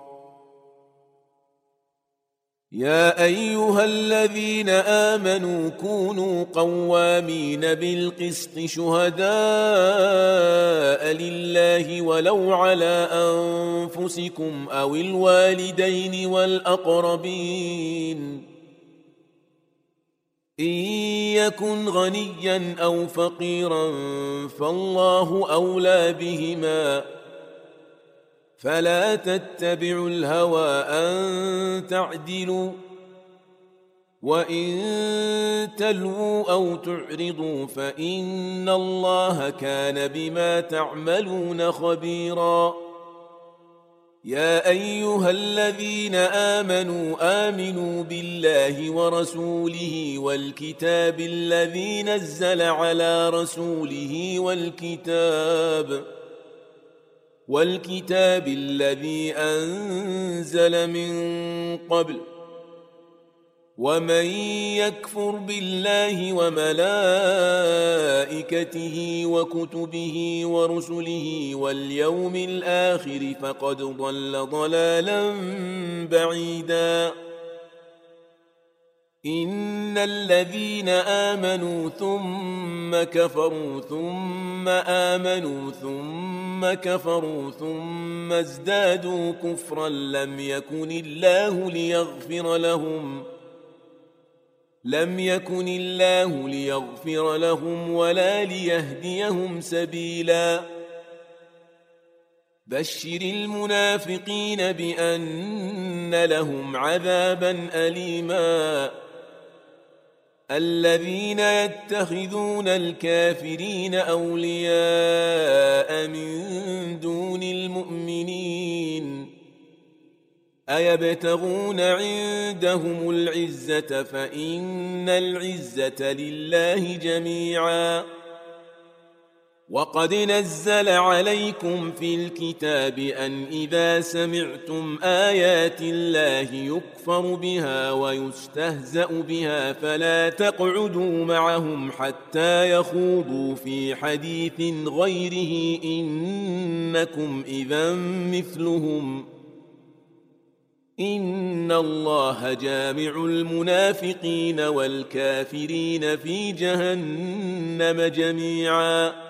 يا أيها الذين آمنوا كونوا قوامين بالقسط شهداء لله ولو على أنفسكم أو الوالدين والأقربين إن يكن غنيا أو فقيرا فالله أولى بهما فلا تتبعوا الهوى أن تعدلوا وإن تلووا أو تعرضوا فإن الله كان بما تعملون خبيرا يا أيها الذين آمنوا آمنوا بالله ورسوله والكتاب الذي نزل على رسوله والكتاب والكتاب الذي أنزل من قبل ومن يكفر بالله وملائكته وكتبه ورسله واليوم الآخر فقد ضل ضلالا بعيدا إن الذين آمنوا ثم كفروا ثم آمنوا ثم كفروا ثم ازدادوا كفرا لم يكن الله ليغفر لهم لم يكن الله ليغفر لهم ولا ليهديهم سبيلا بشر المنافقين بأن لهم عذابا أليما الذين يتخذون الكافرين أولياء من دون المؤمنين أيبتغون عندهم العزة فإن العزة لله جميعا وقد نزل عليكم في الكتاب أن إذا سمعتم آيات الله يكفر بها ويستهزأ بها فلا تقعدوا معهم حتى يخوضوا في حديث غيره إنكم إذا مثلهم إن الله جامع المنافقين والكافرين في جهنم جميعا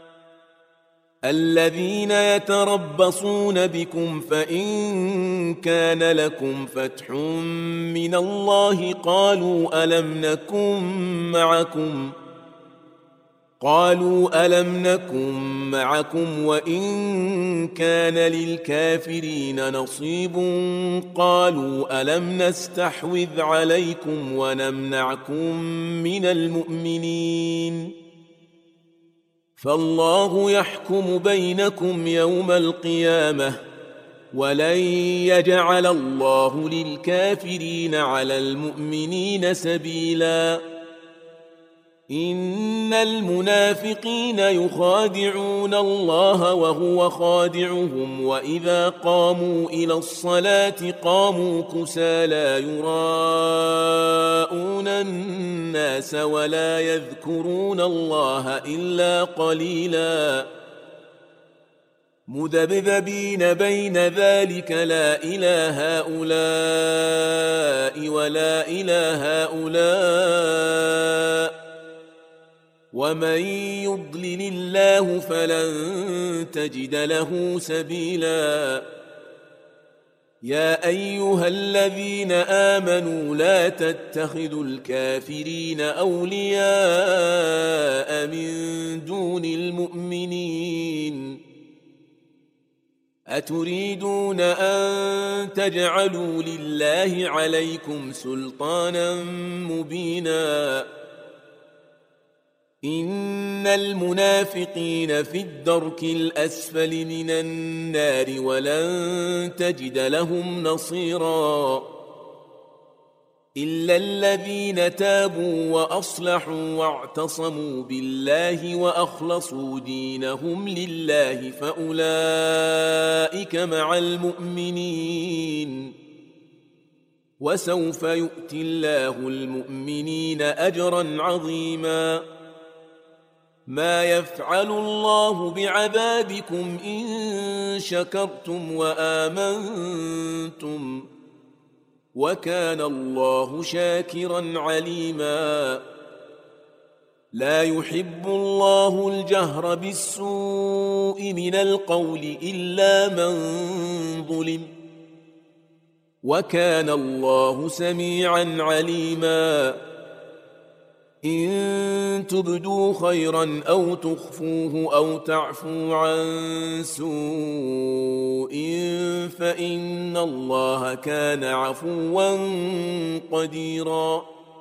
الذين يتربصون بكم فإن كان لكم فتح من الله قالوا ألم نكن معكم قالوا ألم نكن معكم وإن كان للكافرين نصيب قالوا ألم نستحوذ عليكم ونمنعكم من المؤمنين فالله يحكم بينكم يوم القيامة ولن يجعل الله للكافرين على المؤمنين سبيلا إن المنافقين يخادعون الله وهو خادعهم وإذا قاموا إلى الصلاة قاموا كسالى يراءون الناس ولا يذكرون الله إلا قليلا مذبذبين بين ذلك لا إلى هؤلاء ولا إلى هؤلاء ومن يضلل الله فلن تجد له سبيلا يا أيها الذين آمنوا لا تتخذوا الكافرين أولياء من دون المؤمنين أتريدون أن تجعلوا لله عليكم سلطانا مبينا إن المنافقين في الدرك الأسفل من النار ولن تجد لهم نصيرا إلا الذين تابوا وأصلحوا واعتصموا بالله وأخلصوا دينهم لله فأولئك مع المؤمنين وسوف يؤتي الله المؤمنين أجرا عظيما ما يفعل الله بعذابكم إن شكرتم وآمنتم وكان الله شاكرا عليما لا يحب الله الجهر بالسوء من القول إلا من ظلم وكان الله سميعا عليما إن تبدوا خيرا أو تخفوه أو تعفوا عن سوء فإن الله كان عفوا قديرا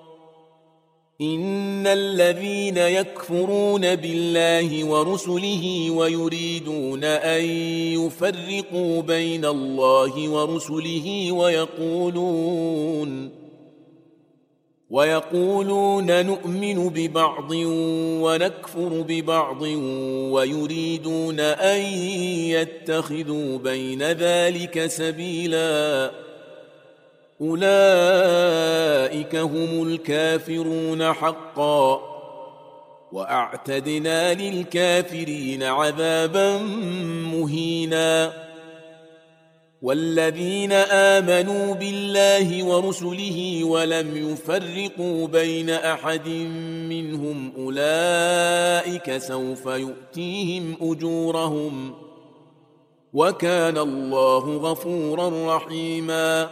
إن الذين يكفرون بالله ورسله ويريدون أن يفرقوا بين الله ورسله ويقولون ويقولون نؤمن ببعض ونكفر ببعض ويريدون أن يتخذوا بين ذلك سبيلا أولئك هم الكافرون حقا وأعتدنا للكافرين عذابا مهينا والذين آمنوا بالله ورسله ولم يفرقوا بين أحد منهم أولئك سوف يؤتيهم أجورهم وكان الله غفورا رحيما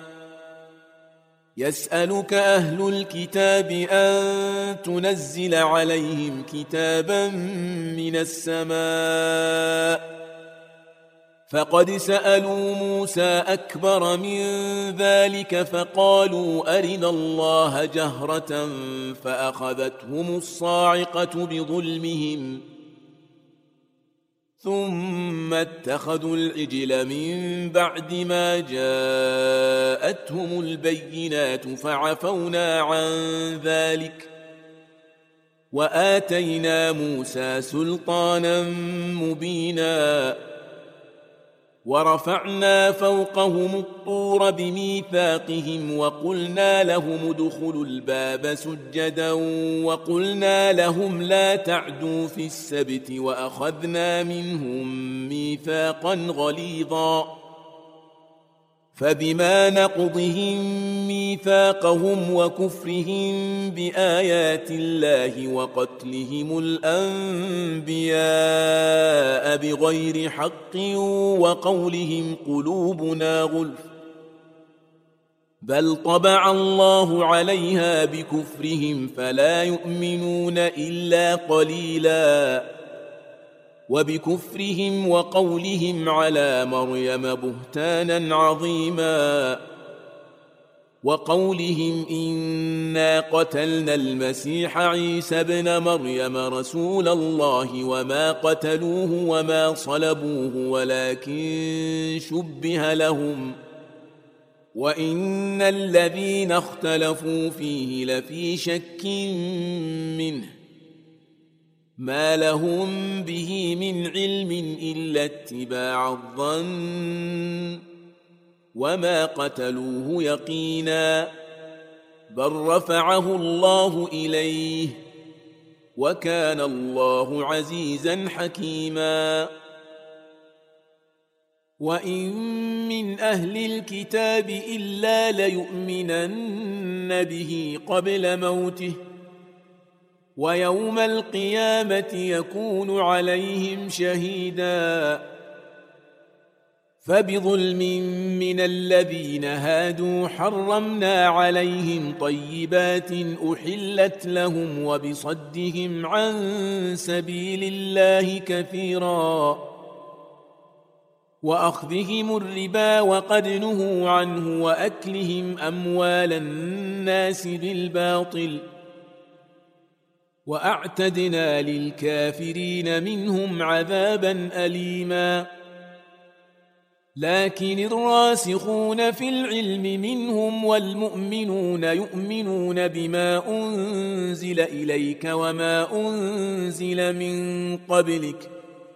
يسألك أهل الكتاب أن تنزل عليهم كتابا من السماء فقد سألوا موسى أكبر من ذلك فقالوا أرنا الله جهرة فأخذتهم الصاعقة بظلمهم ثم اتخذوا العجل من بعد ما جاءتهم البينات فعفونا عن ذلك وآتينا موسى سلطانا مبينا ورفعنا فوقهم الطور بميثاقهم وقلنا لهم ادخلوا الباب سجدا وقلنا لهم لا تعدوا في السبت وأخذنا منهم ميثاقا غليظا فبما نقضهم ميثاقهم وكفرهم بآيات الله وقتلهم الأنبياء بغير حق وقولهم قلوبنا غلف بل طبع الله عليها بكفرهم فلا يؤمنون إلا قليلا وبكفرهم وقولهم على مريم بهتانا عظيما وقولهم إنا قتلنا المسيح عيسى ابن مريم رسول الله وما قتلوه وما صلبوه ولكن شبه لهم وإن الذين اختلفوا فيه لفي شك منه ما لهم به من علم إلا اتباع الظن وما قتلوه يقينا بل رفعه الله إليه وكان الله عزيزا حكيما وإن من أهل الكتاب إلا ليؤمنن به قبل موته ويوم القيامة يكون عليهم شهيدا فبظلم من الذين هادوا حرمنا عليهم طيبات أحلت لهم وبصدهم عن سبيل الله كثيرا وأخذهم الربا وقد نهوا عنه وأكلهم أموال الناس بالباطل وأعتدنا للكافرين منهم عذابا أليما لكن الراسخون في العلم منهم والمؤمنون يؤمنون بما أنزل إليك وما أنزل من قبلك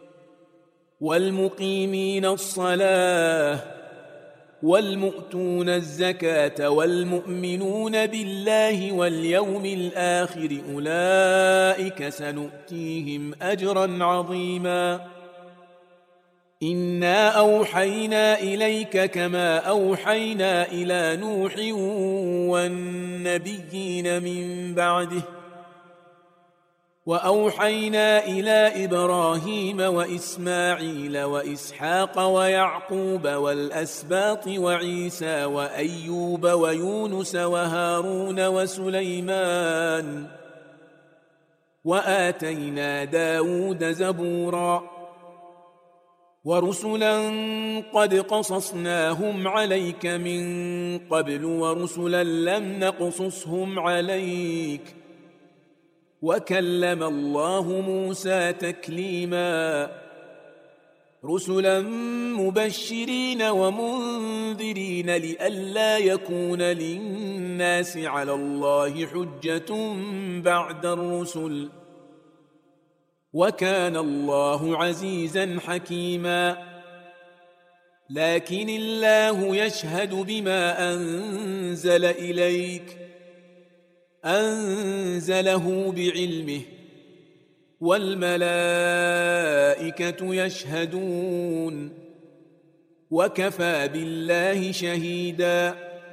والمقيمين الصلاة والمؤتون الزكاة والمؤمنون بالله واليوم الآخر أولئك سنؤتيهم أجرا عظيما إنا أوحينا إليك كما أوحينا إلى نوح والنبيين من بعده وأوحينا إلى إبراهيم وإسماعيل وإسحاق ويعقوب والأسباط وعيسى وأيوب ويونس وهارون وسليمان وآتينا داود زبورا ورسلا قد قصصناهم عليك من قبل ورسلا لم نقصصهم عليك وكلم الله موسى تكليما رسلا مبشرين ومنذرين لئلا يكون للناس على الله حجة بعد الرسل وكان الله عزيزا حكيما لكن الله يشهد بما أنزل إليك أنزله بعلمه والملائكة يشهدون وكفى بالله شهيدا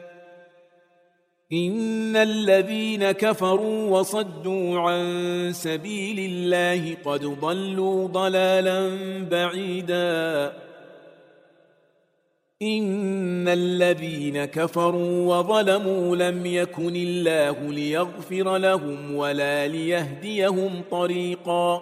إن الذين كفروا وصدوا عن سبيل الله قد ضلوا ضلالا بعيدا إن الذين كفروا وظلموا لم يكن الله ليغفر لهم ولا ليهديهم طريقا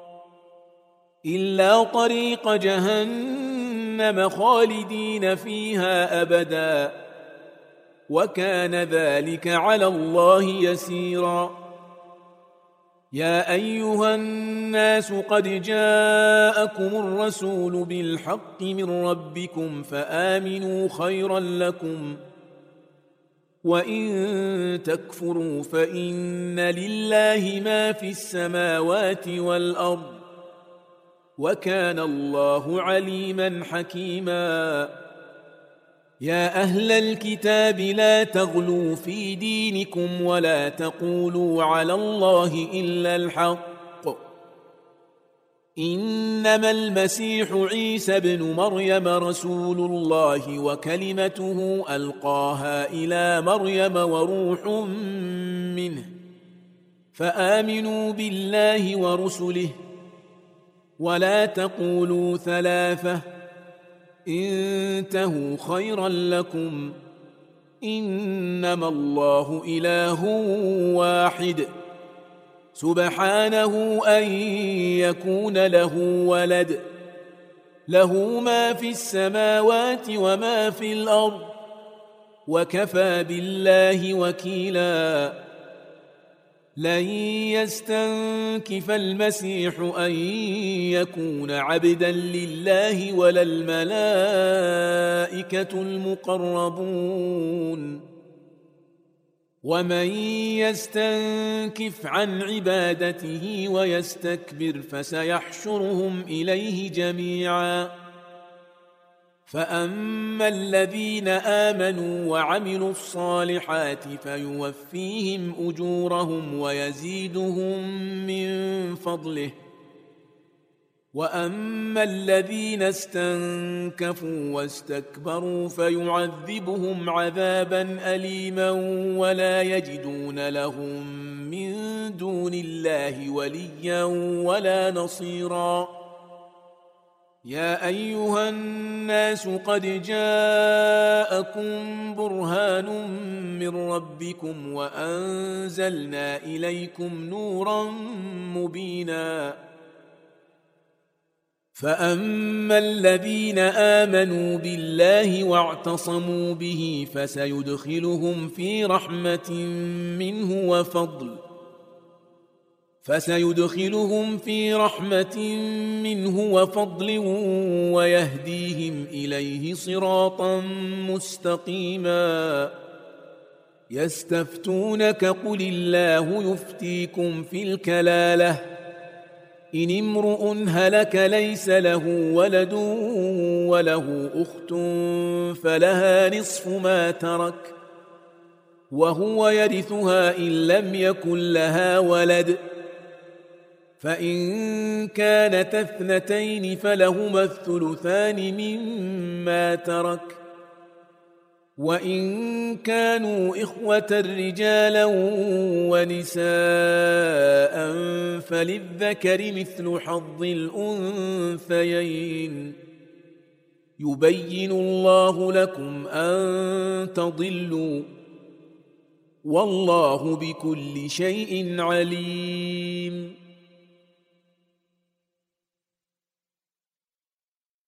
إلا طريق جهنم خالدين فيها أبدا وكان ذلك على الله يسيرا يا أيها الناس قد جاءكم الرسول بالحق من ربكم فآمنوا خيرا لكم وإن تكفروا فإن لله ما في السماوات والأرض وكان الله عليما حكيما يا أهل الكتاب لا تغلوا في دينكم ولا تقولوا على الله إلا الحق إنما المسيح عيسى بن مريم رسول الله وكلمته ألقاها إلى مريم وروح منه فآمنوا بالله ورسله ولا تقولوا ثلاثة انتهوا خيرا لكم إنما الله إله واحد سبحانه أن يكون له ولد له ما في السماوات وما في الأرض وكفى بالله وكيلا لن يستنكف المسيح أن يكون عبدا لله ولا الملائكة المقربون ومن يستنكف عن عبادته ويستكبر فسيحشرهم إليه جميعا فأما الذين آمنوا وعملوا الصالحات فيوفيهم أجورهم ويزيدهم من فضله وأما الذين استنكفوا واستكبروا فيعذبهم عذابا أليما ولا يجدون لهم من دون الله وليا ولا نصيرا يا أيها الناس قد جاءكم برهان من ربكم وأنزلنا إليكم نورا مبينا فأما الذين آمنوا بالله واعتصموا به فسيدخلهم في رحمة منه وفضل فسيدخلهم في رحمة منه وفضل ويهديهم إليه صراطا مستقيما يستفتونك قل الله يفتيكم في الكلالة إن امرؤ هلك ليس له ولد وله أخت فلها نصف ما ترك وهو يرثها إن لم يكن لها ولد فإن كانت اثنتين فلهما الثلثان مما ترك وإن كانوا إخوة رجالا ونساء فللذكر مثل حظ الأنثيين يبين الله لكم أن تضلوا والله بكل شيء عليم